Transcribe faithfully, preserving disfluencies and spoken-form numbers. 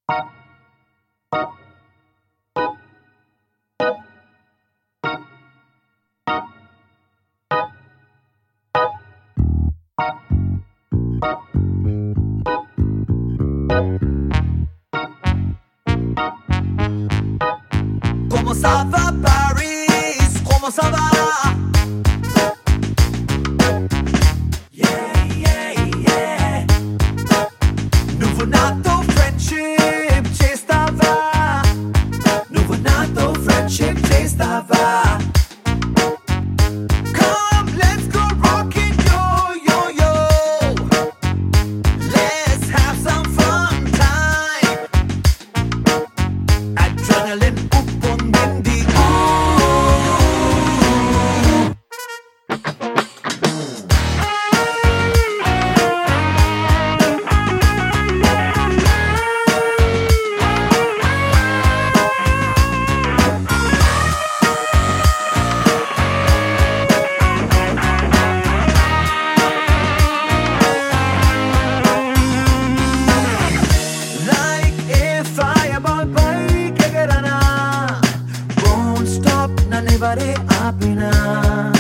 Comment ça va Paris? Comment ça va? Yeah, yeah, yeah. నువ్వు నాతో friendship చేస్తావా? నువ్వు నాతో ఫ్రెండ్షిప్ చేస్తావా? Come, let's go rockin' yo, yo, yo. Let's have some fun time. Adrenaline uppånడింది. Like a fireball bike ఎగరనా, won't stop నన్నెవరే ఆపినా.